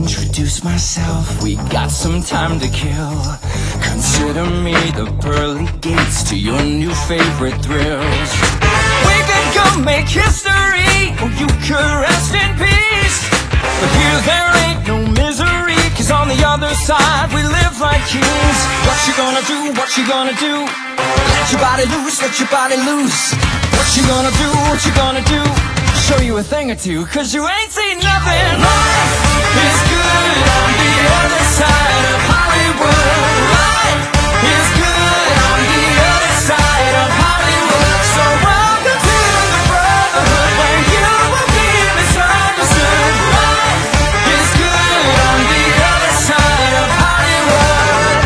introduce myself. We got some time to kill. Consider me the pearly gates to your new favorite thrills. We could go make history, or you could rest in peace. But here there ain't no misery, 'cause on the other side we live like kings. What you gonna do, what you gonna do? Let your body loose, let your body loose. What you gonna do, what you gonna do? Show you a thing or two, 'cause you ain't seen nothing. Life is good on the other side of Hollywood. Life is good on the other side of Hollywood. So welcome to the brotherhood, where you will be misunderstood. Life is good on the other side of Hollywood.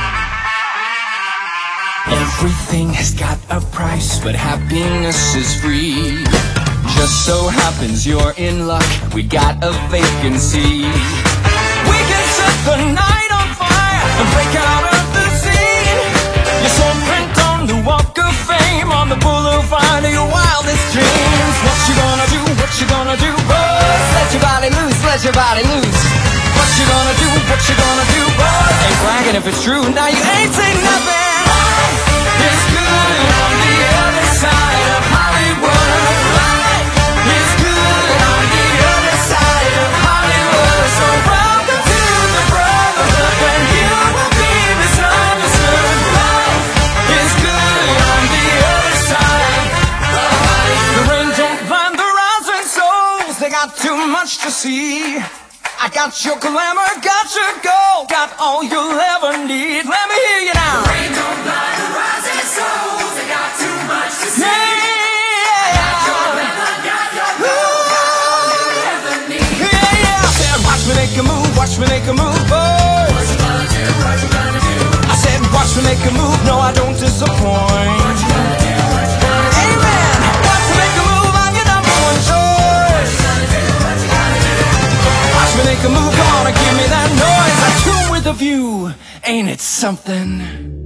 Everything has got a price, but happiness is free. Just so happens you're in luck, we got a vacancy. We can set the night on fire and break out of the scene. Your soul print on the walk of fame, on the boulevard of your wildest dreams. What you gonna do, what you gonna do, boys? Let your body loose, let your body loose. What you gonna do, what you gonna do, boys? Ain't bragging if it's true, now you ain't seen nothing. Life is good on the other side of Hollywood. Life is good on the other side of Hollywood. So welcome to the brotherhood, when you will be misunderstood. Life is good on the other side of Hollywood. The rain don't blind the rising souls, they got too much to see. I got your glamour, got your gold, got all you'll ever need. Let me hear you now. The rain don't blind the rising souls, they got too much to see. Yeah. I got your glamour, got your gold, got all you'll ever need. Yeah. I said, watch me make a move, watch me make a move, boy. What you gonna do, what you gonna do? I said, watch me make a move, no I don't disappoint. What you gonna do, what you gonna do? Amen. Watch me make a move, I'm your number one choice. What you gonna do, what you gonna do? Watch me make a move, come on and give me that noise. I tune with a view, ain't it something?